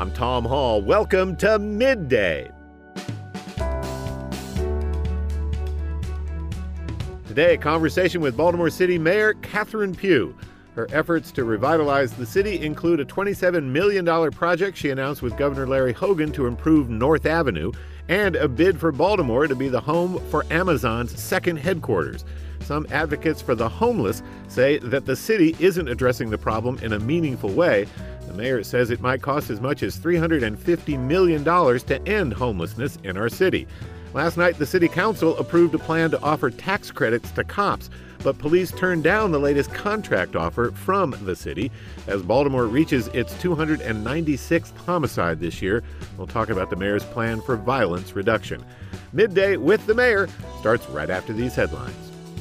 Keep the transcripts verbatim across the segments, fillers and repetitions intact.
I'm Tom Hall. Welcome to Midday. Today, a conversation with Baltimore City Mayor Catherine Pugh. Her efforts to revitalize the city include a twenty-seven million dollars project she announced with Governor Larry Hogan to improve North Avenue, and a bid for Baltimore to be the home for Amazon's second headquarters. Some advocates for the homeless say that the city isn't addressing the problem in a meaningful way. The mayor says it might cost as much as three hundred fifty million dollars to end homelessness in our city. Last night, the city council approved a plan to offer tax credits to cops, but police turned down the latest contract offer from the city as Baltimore reaches its two hundred ninety-sixth homicide this year. We'll talk about the mayor's plan for violence reduction. Midday with the mayor starts right after these headlines.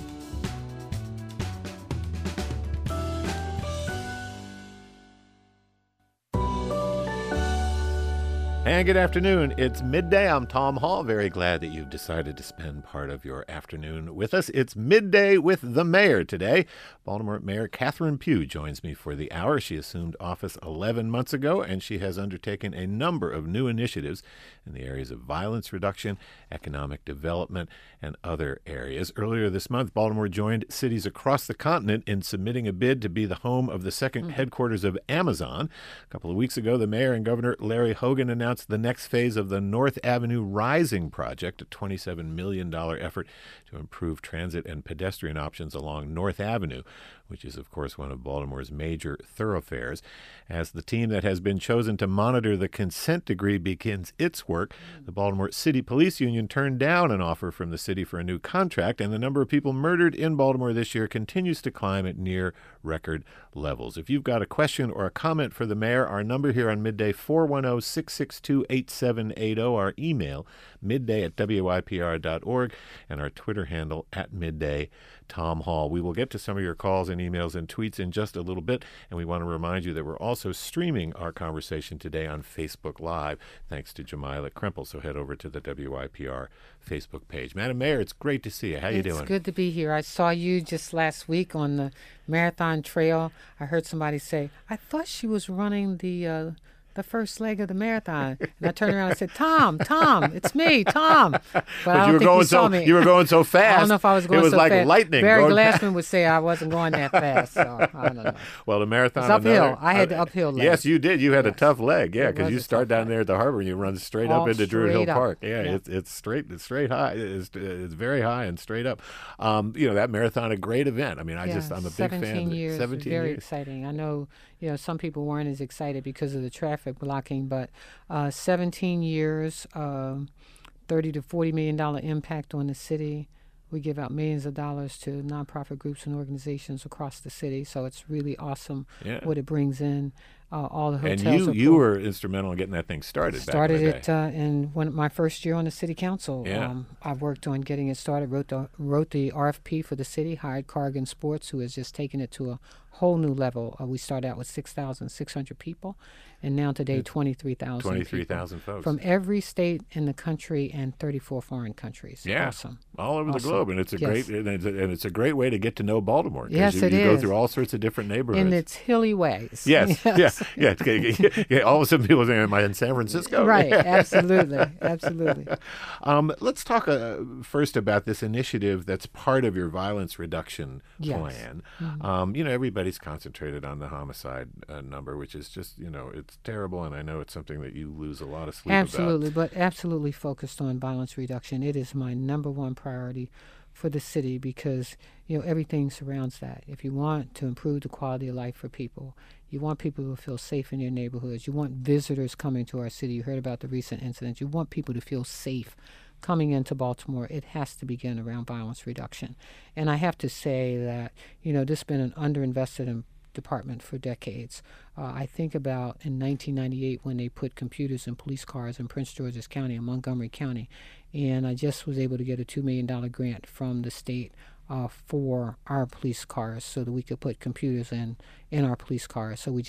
And good afternoon. It's midday. I'm Tom Hall. Very glad that you've decided to spend part of your afternoon with us. It's Midday with the mayor today. Baltimore Mayor Catherine Pugh joins me for the hour. She assumed office eleven months ago, and she has undertaken a number of new initiatives in the areas of violence reduction, economic development, and other areas. Earlier this month, Baltimore joined cities across the continent in submitting a bid to be the home of the second mm-hmm. headquarters of Amazon. A couple of weeks ago, the mayor and Governor Larry Hogan announced the next phase of the North Avenue Rising project, a twenty-seven million dollars effort to improve transit and pedestrian options along North Avenue, which is, of course, one of Baltimore's major thoroughfares. As the team that has been chosen to monitor the consent decree begins its work, the Baltimore City Police Union turned down an offer from the city for a new contract, and the number of people murdered in Baltimore this year continues to climb at near record levels. If you've got a question or a comment for the mayor, our number here on Midday, four one zero, six six two, eight seven eight zero, our email, midday at W Y P R dot org, and our Twitter handle at Midday Tom Hall. We will get to some of your calls and emails and tweets in just a little bit, and we want to remind you that we're also streaming our conversation today on Facebook Live, thanks to Jamila Krempel, so head over to the W Y P R Facebook page. Madam Mayor, it's great to see you. How you doing? It's good to be here. I saw you just last week on the Marathon Trail. I heard somebody say, I thought she was running the uh, the first leg of the marathon. And I turned around and said, Tom, Tom, it's me, Tom. But, but I don't you were think going you saw so me. You were going so fast. I don't know if I was going so fast. It was like fast. lightning. Barry going Glassman would say I wasn't going that fast. So I don't know. Well, the marathon. It's uphill. Another, I had the uh, uphill leg. Yes, you did. You had yes. a tough leg. Yeah, because you start down leg. there at the harbor and you run straight All up into Druid Hill up. Park. Yeah, yeah. It's, it's straight. It's straight high. It's, it's very high and straight up. Um, you know, that marathon, a great event. I mean, I yeah, just, I'm a big seventeen fan. Years, seventeen very years. exciting. I know, you know, some people weren't as excited because of the traffic blocking, but uh, seventeen years, uh, thirty to forty million dollar impact on the city. We give out millions of dollars to nonprofit groups and organizations across the city, so it's really awesome yeah. what it brings in. Uh, all the hotels. And you, you were instrumental in getting that thing started. Started back in the it day. uh, in one, my first year on the city council. Yeah. Um, I worked on getting it started. Wrote the wrote the R F P for the city. Hired Cargan Sports, who has just taken it to a whole new level. Uh, we started out with six thousand six hundred people, and now today twenty-three thousand. Twenty-three thousand folks from every state in the country and thirty-four foreign countries. Yeah, awesome. All over awesome. the globe, and it's a yes. great and it's, a, and it's a great way to get to know Baltimore. Yes, you, it you is. go through all sorts of different neighborhoods in its hilly ways. Yes, yes. yeah, yeah. Yeah, all of a sudden people say, am I in San Francisco? Right, absolutely, absolutely. Um, let's talk uh, first about this initiative that's part of your violence reduction yes. plan. Mm-hmm. Um, you know, everybody's concentrated on the homicide uh, number, which is just, you know, it's terrible, and I know it's something that you lose a lot of sleep absolutely, about. But absolutely focused on violence reduction. It is my number one priority for the city because, you know, everything surrounds that. If you want to improve the quality of life for people, you want people to feel safe in their neighborhoods. You want visitors coming to our city. You heard about the recent incidents. You want people to feel safe coming into Baltimore. It has to begin around violence reduction. And I have to say that, you know, this has been an underinvested in department for decades. Uh, I think about in nineteen ninety-eight when they put computers in police cars in Prince George's County and Montgomery County, and I just was able to get a two million dollars grant from the state uh, for our police cars so that we could put computers in, in our police cars. So we just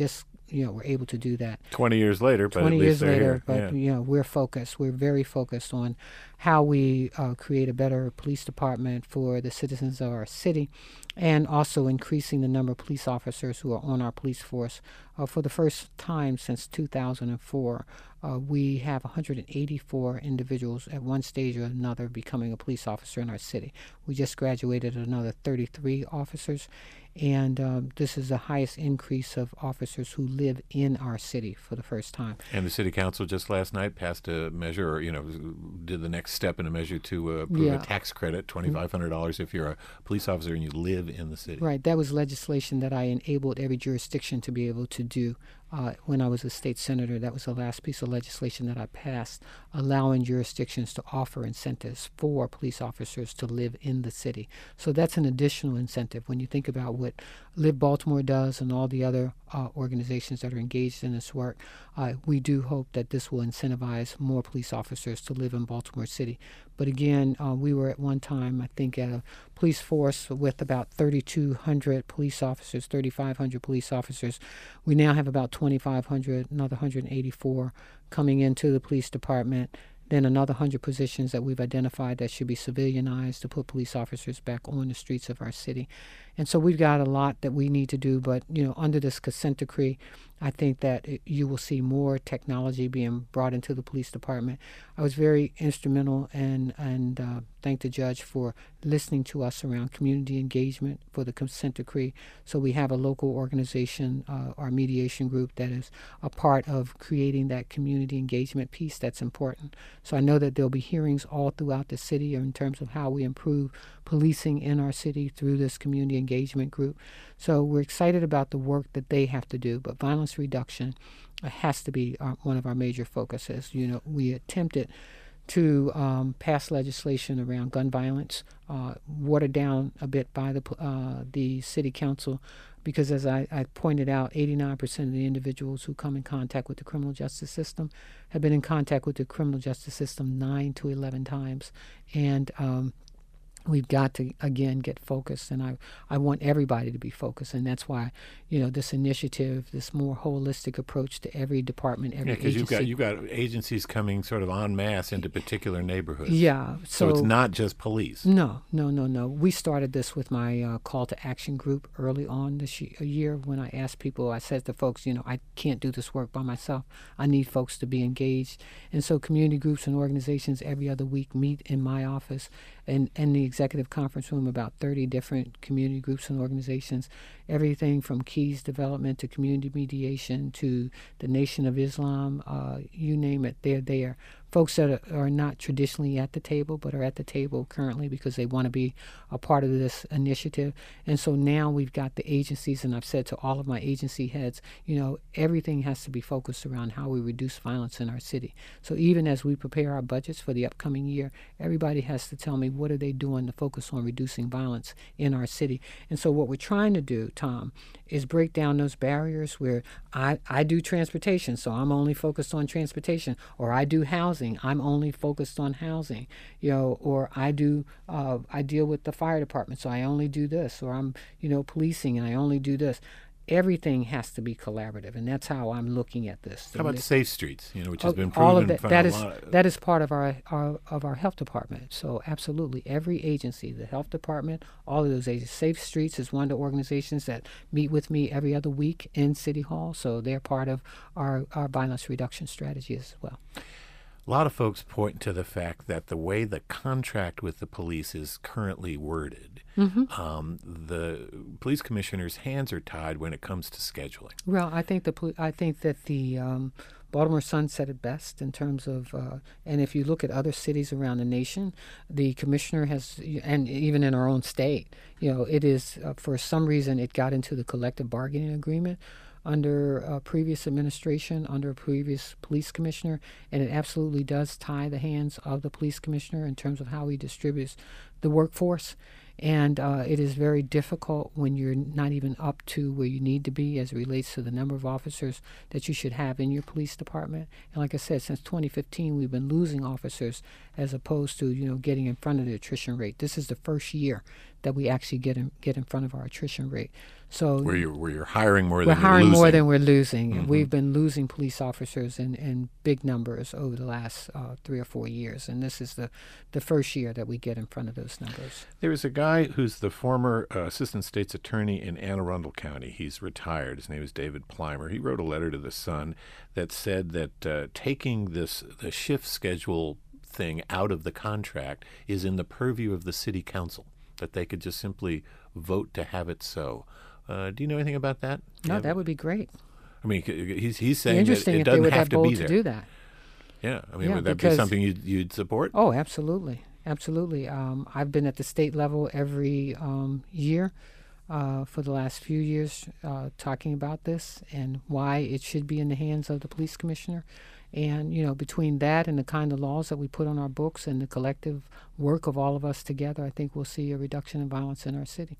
you know, we're able to do that. twenty years later, but twenty at least years they're later, here. but Yeah. you know, we're focused. We're very focused on how we uh, create a better police department for the citizens of our city, and also increasing the number of police officers who are on our police force. Uh, for the first time since two thousand four, uh, we have one hundred eighty-four individuals at one stage or another becoming a police officer in our city. We just graduated another thirty-three officers, and um, this is the highest increase of officers who live in our city for the first time. And the city council just last night passed a measure, or you know, did the next step in a measure to uh, approve Yeah. a tax credit, twenty-five hundred dollars if you're a police officer and you live in the city. Right, that was legislation that I enabled every jurisdiction to be able to do. Uh, when I was a state senator, that was the last piece of legislation that I passed, allowing jurisdictions to offer incentives for police officers to live in the city. So that's an additional incentive. When you think about what Live Baltimore does and all the other uh, organizations that are engaged in this work, uh, we do hope that this will incentivize more police officers to live in Baltimore City. But again, uh, we were at one time, I think, at a police force with about thirty-two hundred police officers, thirty-five hundred police officers. We now have about twenty-five hundred, another one hundred eighty-four coming into the police department. Then another one hundred positions that we've identified that should be civilianized to put police officers back on the streets of our city. And so we've got a lot that we need to do, but you know, under this consent decree, I think that it, you will see more technology being brought into the police department. I was very instrumental and and uh, thank the judge for listening to us around community engagement for the consent decree. So we have a local organization, uh, our mediation group, that is a part of creating that community engagement piece that's important. So I know that there'll be hearings all throughout the city in terms of how we improve policing in our city through this community engagement group. So we're excited about the work that they have to do, but violence reduction uh, has to be our, one of our major focuses. You know, we attempted to um, pass legislation around gun violence, uh, watered down a bit by the uh, the city council, because as I, I pointed out, eighty-nine percent of the individuals who come in contact with the criminal justice system have been in contact with the criminal justice system nine to eleven times, and um, we've got to, again, get focused, and I, I want everybody to be focused, and that's why, you know, this initiative, this more holistic approach to every department, every Yeah, because agency. you've got you've got agencies coming sort of en masse into particular neighborhoods. Yeah. So, So, it's not just police. No, no, no, no. We started this with my uh, call to action group early on this ye- year when I asked people, I said to folks, you know, I can't do this work by myself. I need folks to be engaged. And so community groups and organizations every other week meet in my office and in the executive conference room, about thirty different community groups and organizations, everything from Keys Development to community mediation to the Nation of Islam, uh, you name it, they're there. Folks that are, are not traditionally at the table but are at the table currently because they want to be a part of this initiative. And so now we've got the agencies, and I've said to all of my agency heads, you know, everything has to be focused around how we reduce violence in our city. So even as we prepare our budgets for the upcoming year, everybody has to tell me what are they doing to focus on reducing violence in our city. And so what we're trying to do, Tom, is break down those barriers where I, I do transportation, so I'm only focused on transportation, or I do housing, I'm only focused on housing, you know, or I do uh, I deal with the fire department, so I only do this, or I'm, you know, policing and I only do this. Everything has to be collaborative, and that's how I'm looking at this. How about safe streets? You know, which has Oh, been proven. all of that. from That a is lot of- that is part of our, our of our health department. So absolutely, every agency, the health department, all of those agencies. Safe Streets is one of the organizations that meet with me every other week in City Hall. So they're part of our our violence reduction strategy as well. A lot of folks point to the fact that the way the contract with the police is currently worded, Mm-hmm. um, the police commissioner's hands are tied when it comes to scheduling. Well, I think the poli- I think that the um, Baltimore Sun said it best in terms of, uh, and if you look at other cities around the nation, the commissioner has, and even in our own state, you know, it is uh, for some reason it got into the collective bargaining agreement under a previous administration, under a previous police commissioner, and it absolutely does tie the hands of the police commissioner in terms of how he distributes the workforce. And uh, it is very difficult when you're not even up to where you need to be as it relates to the number of officers that you should have in your police department. And like I said, since twenty fifteen, we've been losing officers as opposed to, you know, getting in front of the attrition rate. This is the first year that we actually get in, get in front of our attrition rate. So where you're, where you're hiring more we're than hiring you're losing. more than we're losing. Mm-hmm. And we've been losing police officers in, in big numbers over the last uh, three or four years. And this is the, the first year that we get in front of those numbers. There is a guy who's the former uh, assistant state's attorney in Anne Arundel County. He's retired. His name is David Plimer. He wrote a letter to the Sun that said that uh, taking this the shift schedule thing out of the contract is in the purview of the city council, that they could just simply vote to have it so. Uh, do you know anything about that? No, Yeah, that would be great. I mean, c- he's he's saying that Interesting it if they doesn't would have have to be votes there. to do that. Yeah, I mean, Yeah, would that be because- something you'd, you'd support? Oh, absolutely. Absolutely. Um, I've been at the state level every um, year uh, for the last few years uh, talking about this and why it should be in the hands of the police commissioner. And, you know, between that and the kind of laws that we put on our books and the collective work of all of us together, I think we'll see a reduction in violence in our city.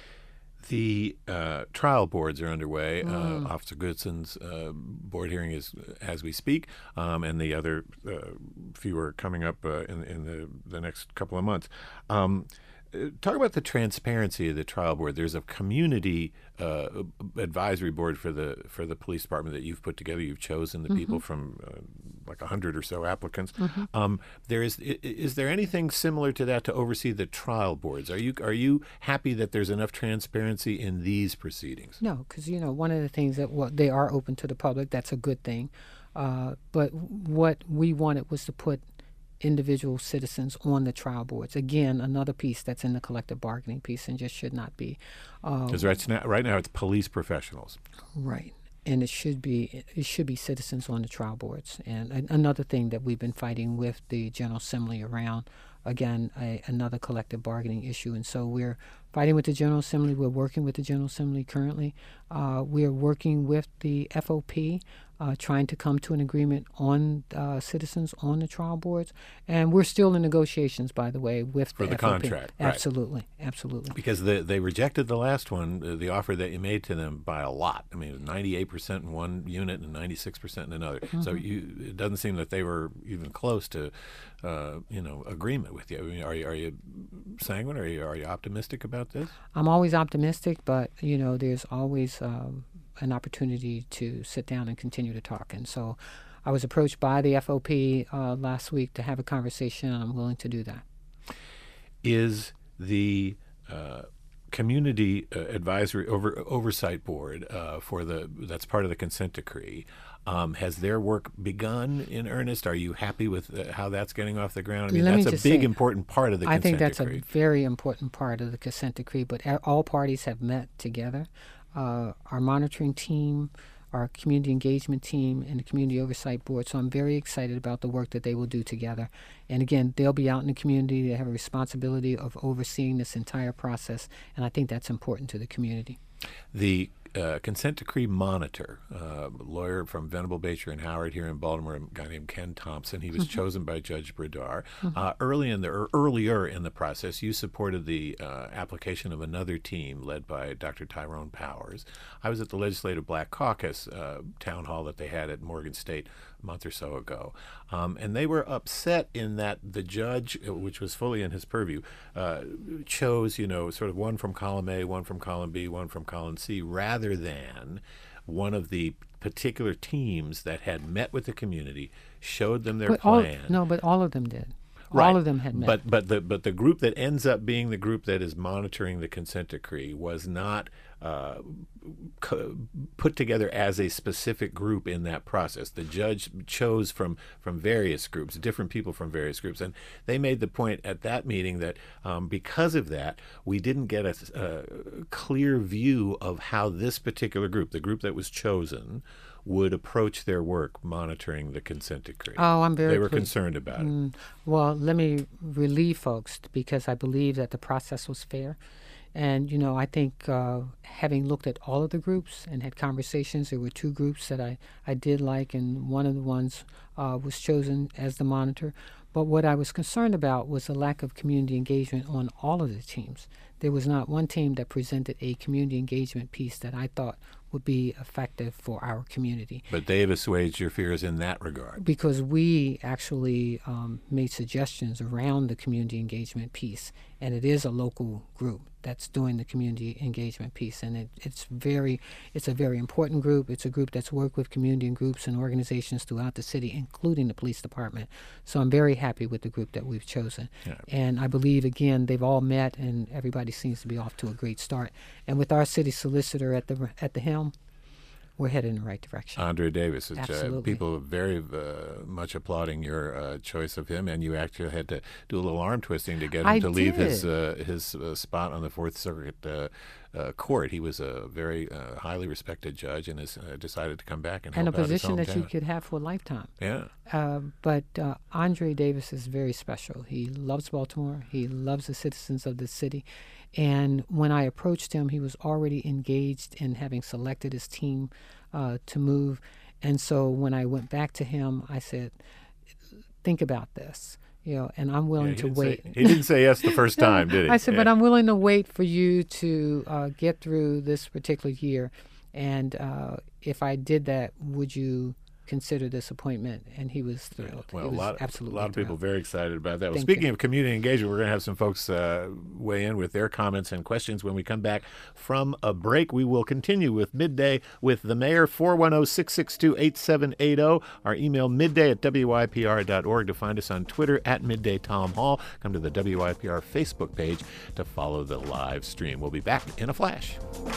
The uh, trial boards are underway. Mm. Uh, Officer Goodson's uh, board hearing is as we speak, um, and the other uh, few are coming up uh, in, in the, the next couple of months. Um, uh, talk about the transparency of the trial board. There's a community uh, advisory board for the for the police department that you've put together. You've chosen the Mm-hmm. people from uh, like a hundred or so applicants. Mm-hmm. Um, there is i- is there anything similar to that to oversee the trial boards? Are you are you happy that there's enough transparency in these proceedings? No, because, you know, one of the things that, well, they are open to the public. That's a good thing. Uh, but what we wanted was to put individual citizens on the trial boards. Again, another piece that's in the collective bargaining piece and just should not be. Uh, Because right now, right now it's police professionals. Right. And it should be it should be citizens on the trial boards. And a, another thing that we've been fighting with the General Assembly around, again, a, another collective bargaining issue. And so we're fighting with the General Assembly. We're working with the General Assembly currently. Uh, we're working with the F O P, uh, trying to come to an agreement on uh, citizens on the trial boards. And we're still in negotiations, by the way, with For the F O P. contract, right. Absolutely, absolutely. Because the, they rejected the last one, uh, the offer that you made to them, by a lot. I mean, it was ninety-eight percent in one unit and ninety-six percent in another. Mm-hmm. So you, it doesn't seem that they were even close to, uh, you know, agreement with you. I mean, are you are you sanguine? Are you are you optimistic about this? I'm always optimistic, but, you know, there's always um, an opportunity to sit down and continue to talk. And so I was approached by the F O P uh, last week to have a conversation, and I'm willing to do that. Is the uh, community uh, advisory over, oversight board uh, for the that's part of the consent decree? Um, has their work begun in earnest? Are you happy with uh, how that's getting off the ground? I mean, Let me that's a just big, say, important part of the I consent think that's decree. a very important part of the consent decree, but a- all parties have met together. Uh, our monitoring team, our community engagement team, and the community oversight board. So I'm very excited about the work that they will do together. And again, they'll be out in the community. They have a responsibility of overseeing this entire process, and I think that's important to the community. The uh, consent decree monitor, uh, lawyer from Venable, Beecher and Howard here in Baltimore, a guy named Ken Thompson. He was chosen by Judge Bredar. Uh, early in the or earlier in the process, you supported the uh, application of another team led by Doctor Tyrone Powers. I was at the Legislative Black Caucus uh, town hall that they had at Morgan State a month or so ago, um, and they were upset in that the judge, which was fully in his purview, uh, chose, you know, sort of one from column A, one from column B, one from column C, rather than one of the particular teams that had met with the community, showed them their But all, plan. no, but all of them did. Right. All of them had met. But but the but the group that ends up being the group that is monitoring the consent decree was not uh, co- put together as a specific group in that process. The judge chose from from various groups, different people from various groups, and they made the point at that meeting that um, because of that, we didn't get a, a clear view of how this particular group, the group that was chosen, would approach their work monitoring the consent decree. Oh, I'm very They were pleased. concerned about it. Mm, well, let me relieve folks because I believe that the process was fair. And, you know, I think uh, having looked at all of the groups and had conversations, there were two groups that I, I did like, and one of the ones uh, was chosen as the monitor. But what I was concerned about was the lack of community engagement on all of the teams. There was not one team that presented a community engagement piece that I thought would be effective for our community. But they've assuaged your fears in that regard. Because we actually um, made suggestions around the community engagement piece, and it is a local group that's doing the community engagement piece, and it, it's very, it's a very important group. It's a group that's worked with community and groups and organizations throughout the city, including the police department. So I'm very happy with the group that we've chosen, yeah. and I believe again they've all met, and everybody seems to be off to a great start. And with our city solicitor at the at the helm, we're headed in the right direction. Andre Davis. Which, Absolutely. Uh, people are very uh, much applauding your uh, choice of him, and you actually had to do a little arm twisting to get him I to leave did. his uh, his uh, spot on the Fourth Circuit uh, uh, Court. He was a very uh, highly respected judge and has uh, decided to come back and and a help out his position that you hometown. could have for a lifetime. Yeah. Uh, but uh, Andre Davis is very special. He loves Baltimore. He loves the citizens of the city. And when I approached him, he was already engaged in having selected his team uh, to move. And so when I went back to him, I said, think about this. You know, and I'm willing Yeah, he to didn't wait. say- he didn't say yes the first No, time, did he? I said, Yeah. but I'm willing to wait for you to uh, get through this particular year. And uh, if I did that, would you consider this appointment? And he was thrilled. Well, he a was lot, absolutely a lot of people thrilled. very excited about that. Well, Thank speaking you. of community engagement, we're going to have some folks uh, weigh in with their comments and questions when we come back from a break. We will continue with Midday with the Mayor, four one zero, six six two, eight seven eight zero. Our email, midday at W Y P R dot org, to find us on Twitter at Midday Tom Hall. Come to the W Y P R Facebook page to follow the live stream. We'll be back in a flash.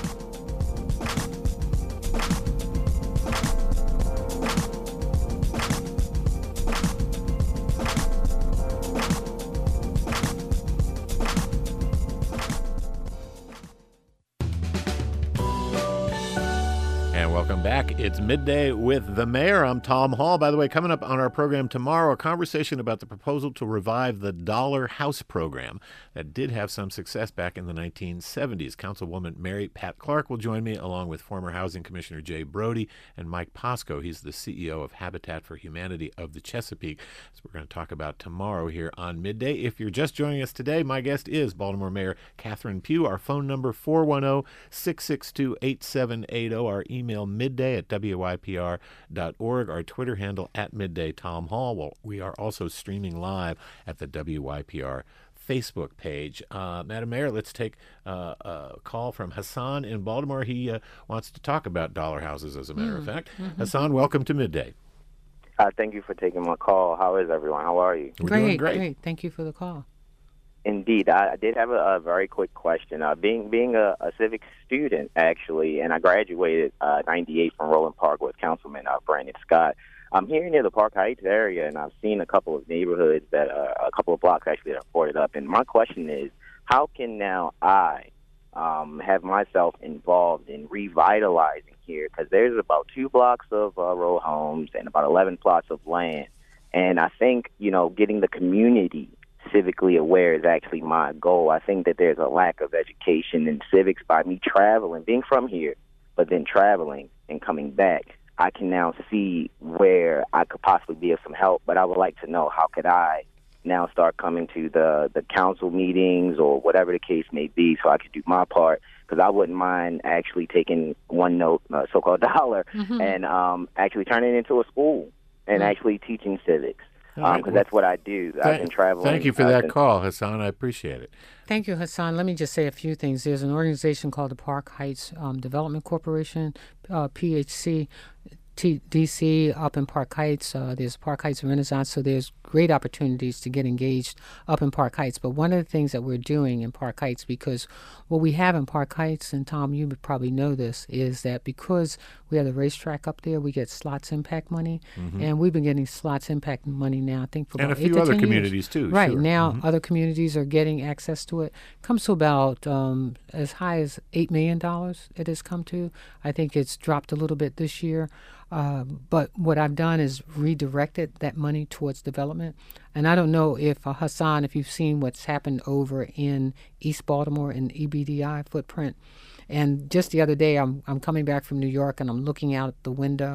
And welcome back. It's Midday with the Mayor. I'm Tom Hall. By the way, coming up on our program tomorrow, a conversation about the proposal to revive the Dollar House program that did have some success back in the nineteen seventies. Councilwoman Mary Pat Clark will join me, along with former Housing Commissioner Jay Brody and Mike Posco. He's the C E O of Habitat for Humanity of the Chesapeake. So we're going to talk about tomorrow here on Midday. If you're just joining us today, my guest is Baltimore Mayor Catherine Pugh. Our phone number, four one zero, six six two, eight seven eight zero. Our email, midday at W Y P R dot org. Our Twitter handle, at Midday Tom Hall. Well, we are also streaming live at the W Y P R Facebook page. Uh, Madam Mayor, let's take uh, a call from Hassan in Baltimore. He uh, wants to talk about dollar houses, as a matter of fact. Mm-hmm. Hassan, welcome to Midday. Uh, thank you for taking my call. How is everyone? How are you? We're great, doing great. great. Thank you for the call. Indeed, I, I did have a, a very quick question. Uh, being being a, a civic student, actually, and I graduated uh, ninety-eight from Roland Park with Councilman uh, Brandon Scott. I'm here near the Park Heights area, and I've seen a couple of neighborhoods that uh, a couple of blocks actually that are boarded up. And my question is, how can now I um, have myself involved in revitalizing here? Because there's about two blocks of uh, row homes and about eleven plots of land, and I think, you know, getting the community civically aware is actually my goal. I think that there's a lack of education in civics by me traveling, being from here, but then traveling and coming back. I can now see where I could possibly be of some help, but I would like to know, how could I now start coming to the, the council meetings or whatever the case may be, so I could do my part, because I wouldn't mind actually taking one note, uh, so-called dollar, Mm-hmm. and um, actually turning it into a school and Mm. actually teaching civics. All Because right, um, well, that's what I do. I've been traveling. Thank you for I've that been- call, Hassan. I appreciate it. Thank you, Hassan. Let me just say a few things. There's an organization called the Park Heights um, Development Corporation, uh, P H C, T- D C, up in Park Heights. Uh, there's Park Heights Renaissance, so there's great opportunities to get engaged up in Park Heights. But one of the things that we're doing in Park Heights, because what we have in Park Heights, and Tom, you would probably know this, is that because we have the racetrack up there, we get slots impact money, and we've been getting slots impact money now, I think, for And about a eight few to other ten communities, years. too, Right, sure. now Mhm. other communities are getting access to it. Comes to about um, as high as eight million dollars it has come to. I think it's dropped a little bit this year. Uh, but what I've done is redirected that money towards development. And I don't know if, uh, Hassan, if you've seen what's happened over in East Baltimore in E B D I footprint. And just the other day, I'm I'm coming back from New York, and I'm looking out the window,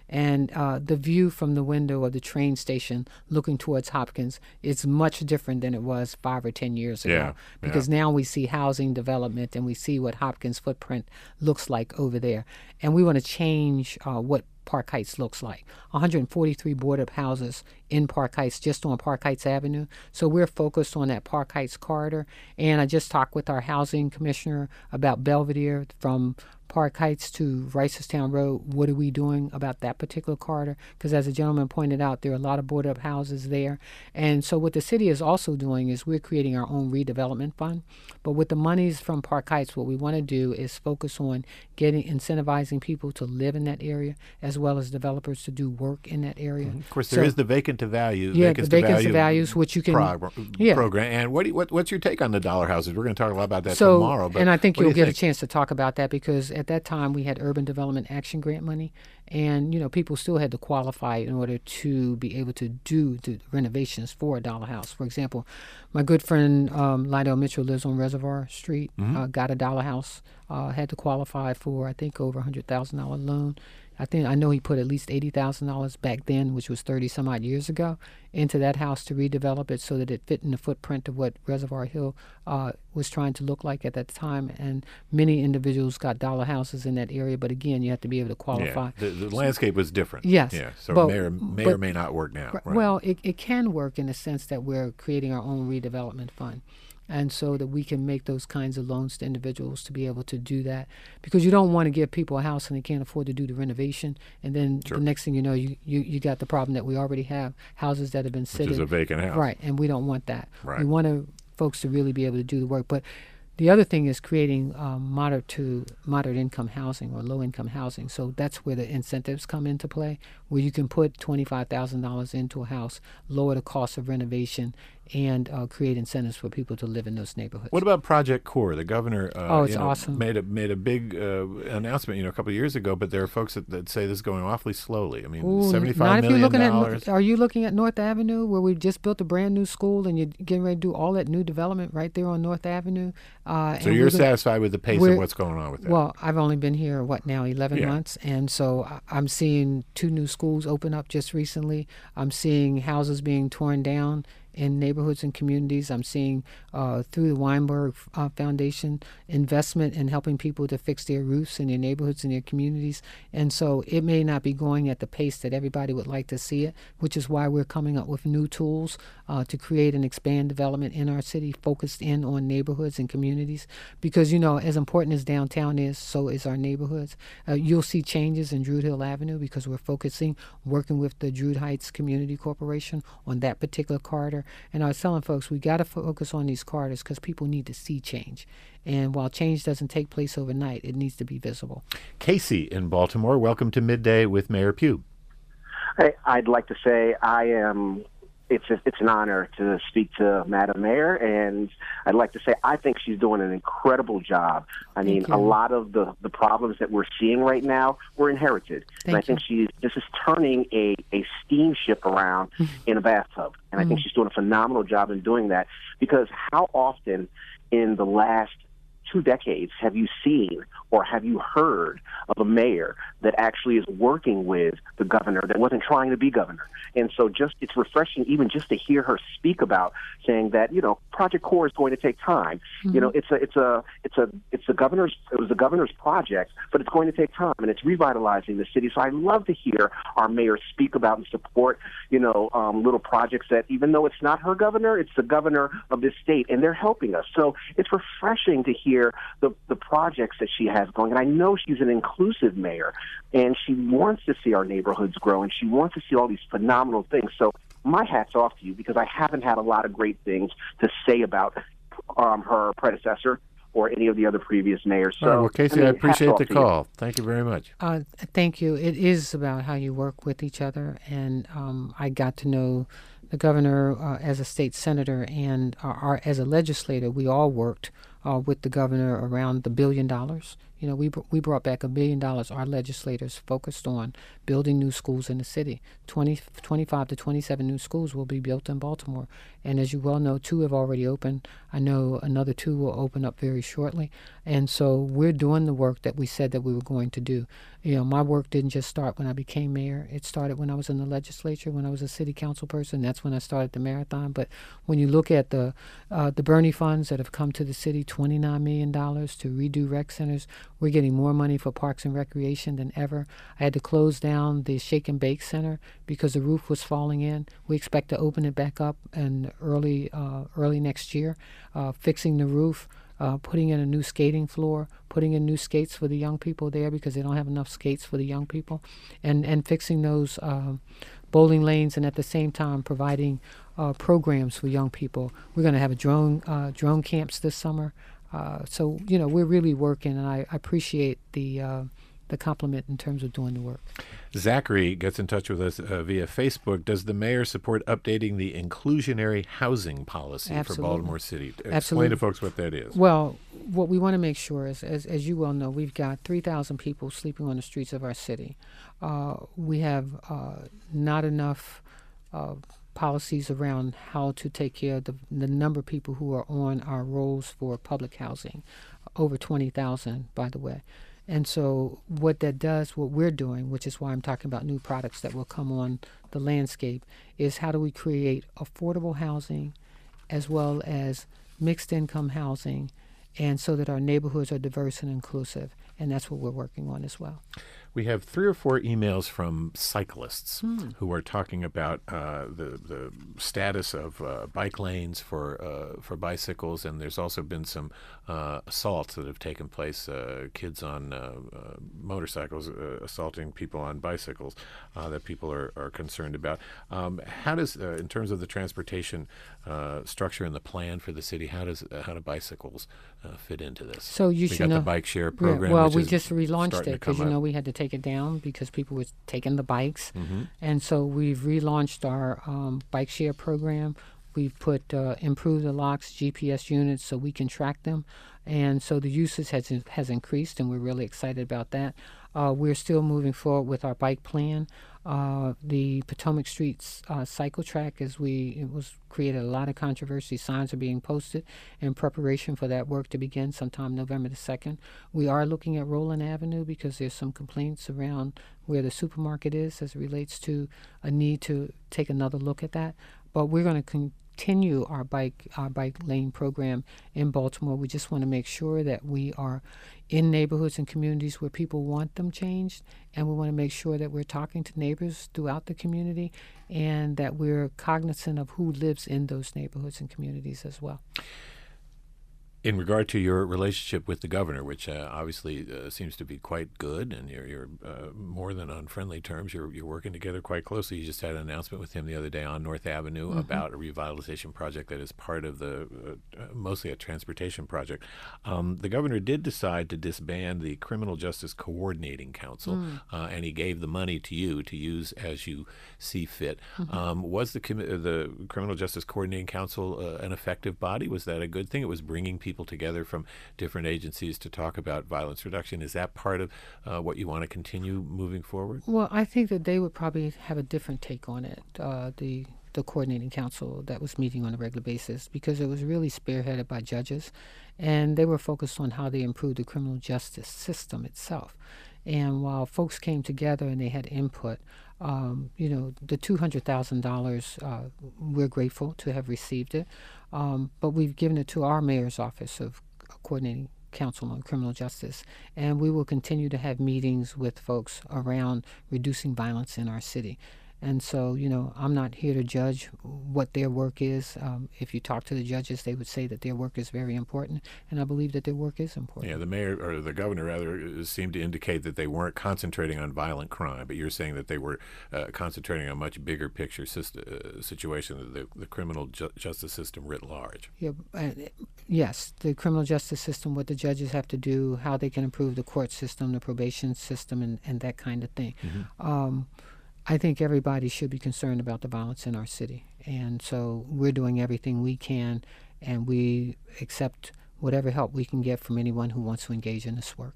And uh, the view from the window of the train station looking towards Hopkins is much different than it was five or ten years ago. Yeah, because yeah. now we see housing development and we see what Hopkins' footprint looks like over there. And we want to change uh, what Park Heights looks like. one hundred forty-three board-up houses in Park Heights, just on Park Heights Avenue. So we're focused on that Park Heights corridor. And I just talked with our housing commissioner about Belvedere from Park Heights to Ricestown Road. What are we doing about that particular corridor? Because as the gentleman pointed out, there are a lot of board-up houses there. And so what the city is also doing is we're creating our own redevelopment fund. But with the monies from Park Heights, what we want to do is focus on getting incentivizing people to live in that area, as well as developers to do work in that area. Mm-hmm. Of course, there so, is the vacant to value, yeah, vacant the to vacant value to values, which you can prog- yeah. program. And what, do you, what what's your take on the dollar houses? We're going to talk a lot about that so, tomorrow. But and I think what do you'll you get think? a chance to talk about that because at that time we had Urban Development Action Grant money, and you know people still had to qualify in order to be able to do the renovations for a dollar house. For example, my good friend um, Lydell Mitchell lives on Reservoir Street, Mm-hmm. uh, got a dollar house, uh, had to qualify for I think over a hundred thousand dollar loan. I think I know he put at least eighty thousand dollars back then, which was thirty some odd years ago, into that house to redevelop it so that it fit in the footprint of what Reservoir Hill uh, was trying to look like at that time. And many individuals got dollar houses in that area, but again, you have to be able to qualify. Yeah, the, the landscape was different. Yes, Yeah, so but- may or, may but- or may not work now. Right. Well, it, it can work in the sense that we're creating our own redevelopment fund. And so that we can make those kinds of loans to individuals to be able to do that. Because you don't want to give people a house and they can't afford to do the renovation. And then Sure. the next thing you know, you, you, you got the problem that we already have, houses that have been Which sitting. is a vacant house. Right, and we don't want that. Right. We want to, folks to really be able to do the work. But the other thing is creating um, moderate to moderate income housing or low income housing. So that's where the incentives come into play, where you can put twenty-five thousand dollars into a house, lower the cost of renovation, and uh, create incentives for people to live in those neighborhoods. What about Project Core? The governor uh, Oh, it's you know, awesome. made a made a big uh, announcement, you know, a couple of years ago. But there are folks that, that say this is going awfully slowly. I mean, Ooh, seventy-five not if you're million looking dollars. at. Are you looking at North Avenue, where we just built a brand new school, and you're getting ready to do all that new development right there on North Avenue? Uh, So and you're we're gonna- satisfied with the pace of we're- what's going on with that? Well, I've only been here, what now, eleven Yeah. months, and so I- I'm seeing two new schools open up just recently. I'm seeing houses being torn down in neighborhoods and communities. I'm seeing uh, through the Weinberg uh, Foundation investment in helping people to fix their roofs in their neighborhoods and their communities. And so it may not be going at the pace that everybody would like to see it, which is why we're coming up with new tools uh, to create and expand development in our city focused in on neighborhoods and communities. Because, you know, as important as downtown is, so is our neighborhoods. Uh, you'll see changes in Druid Hill Avenue because we're focusing, working with the Druid Heights Community Corporation on that particular corridor. And I was telling folks, we got to focus on these corridors because people need to see change. And while change doesn't take place overnight, it needs to be visible. Casey in Baltimore, welcome to Midday with Mayor Pugh. I, I'd like to say I am. It's a, it's an honor to speak to Madam Mayor, and I'd like to say I think she's doing an incredible job. I mean, Thank you. a lot of the, the problems that we're seeing right now were inherited, and I Thank think she's this is turning a, a steamship around in a bathtub, and I think she's doing a phenomenal job in doing that. Because how often in the last two decades have you seen or have you heard of a mayor that actually is working with the governor that wasn't trying to be governor? And so just it's refreshing even just to hear her speak about saying that, you know, Project Core is going to take time. Mm-hmm. You know, it's a it's a it's a it's the governor's it was the governor's project, but it's going to take time and it's revitalizing the city. So I love to hear our mayor speak about and support, you know, um, little projects that even though it's not her governor, it's the governor of this state and they're helping us. So it's refreshing to hear the the projects that she has going. And I know she's an inclusive mayor and she wants to see our neighborhoods grow and she wants to see all these phenomenal things. So my hat's off to you because I haven't had a lot of great things to say about um, her predecessor or any of the other previous mayors. So, All right, well, Casey, I, mean, appreciate hats the off to you. call. Thank you very much. Uh, thank you. It is about how you work with each other, and um, I got to know the governor uh, as a state senator, and uh, our, as a legislator, we all worked uh, with the governor around the billion dollars. You know, we br- we brought back a billion dollars. Our legislators focused on building new schools in the city. twenty, twenty-five to twenty-seven new schools will be built in Baltimore. And as you well know, two have already opened. I know another two will open up very shortly. And so we're doing the work that we said that we were going to do. You know, my work didn't just start when I became mayor. It started when I was in the legislature, when I was a city council person. That's when I started the marathon. But when you look at the uh, the Bernie funds that have come to the city, twenty-nine million dollars to redo rec centers, we're getting more money for parks and recreation than ever. I had to close down the Shake and Bake Center because the roof was falling in. We expect to open it back up in early uh, early next year, uh, fixing the roof, uh, putting in a new skating floor, putting in new skates for the young people there because they don't have enough skates for the young people, and, and fixing those uh, bowling lanes, and at the same time providing uh, programs for young people. We're going to have a drone uh, drone camps this summer. Uh, so, you know, we're really working, and I, I appreciate the uh, the compliment in terms of doing the work. Zachary gets in touch with us uh, via Facebook. Does the mayor support updating the inclusionary housing policy Absolutely. for Baltimore City? Explain Absolutely. to folks what that is. Well, what we want to make sure is, as, as you well know, we've got three thousand people sleeping on the streets of our city. Uh, we have uh, not enough uh, policies around how to take care of the, the number of people who are on our rolls for public housing, over twenty thousand, by the way. And so what that does, what we're doing, which is why I'm talking about new products that will come on the landscape, is how do we create affordable housing as well as mixed income housing, and so that our neighborhoods are diverse and inclusive. And that's what we're working on as well. We have three or four emails from cyclists Hmm. who are talking about uh, the the status of uh, bike lanes for uh, for bicycles, and there's also been some uh, assaults that have taken place. Uh, kids on uh, uh, motorcycles uh, assaulting people on bicycles uh, that people are, are concerned about. Um, how does, uh, in terms of the transportation uh, structure and the plan for the city, how does uh, how do bicycles uh, fit into this? So you we should got know. the bike share Yeah, program. well, which we is just relaunched starting it to come because you up. know we had to take it down because people were taking the bikes, Mm-hmm. and so we've relaunched our um, bike share program. We've put uh, improved the locks, G P S units, so we can track them, and so the usage has has increased, and we're really excited about that. Uh, we're still moving forward with our bike plan. Uh, the Potomac Street uh, cycle track, as we it was created a lot of controversy. Signs are being posted in preparation for that work to begin sometime November the second. We are looking at Roland Avenue because there's some complaints around where the supermarket is as it relates to a need to take another look at that. But we're going to continue our bike our bike lane program in Baltimore. We just want to make sure that we are in neighborhoods and communities where people want them changed, and we want to make sure that we're talking to neighbors throughout the community and that we're cognizant of who lives in those neighborhoods and communities as well. In regard to your relationship with the governor, which uh, obviously uh, seems to be quite good, and you're, you're uh, more than on friendly terms, you're, you're working together quite closely. You just had an announcement with him the other day on North Avenue Mm-hmm. about a revitalization project that is part of the, uh, uh, mostly a transportation project. Um, the governor did decide to disband the Criminal Justice Coordinating Council, Mm. uh, and he gave the money to you to use as you see fit. Mm-hmm. Um, was the, commi- uh, the Criminal Justice Coordinating Council uh, an effective body? Was that a good thing? It was bringing people together from different agencies to talk about violence reduction. Is that part of uh, what you want to continue moving forward? Well, I think that they would probably have a different take on it, uh, the the coordinating council that was meeting on a regular basis, because it was really spearheaded by judges, and they were focused on how they improved the criminal justice system itself. And while folks came together and they had input, um, you know, the two hundred thousand dollars, uh, we're grateful to have received it, um, but we've given it to our mayor's office of coordinating Council on Criminal Justice, and we will continue to have meetings with folks around reducing violence in our city. And so, you know, I'm not here to judge what their work is. Um, if you talk to the judges, they would say that their work is very important, and I believe that their work is important. Yeah, the mayor, or the governor rather, seemed to indicate that they weren't concentrating on violent crime, but you're saying that they were uh, concentrating on a much bigger picture system, uh, situation, the, the criminal ju- justice system writ large. Yeah, and, yes, the criminal justice system, what the judges have to do, how they can improve the court system, the probation system, and, and that kind of thing. Mm-hmm. Um, I think everybody should be concerned about the violence in our city. And so we're doing everything we can, and we accept whatever help we can get from anyone who wants to engage in this work.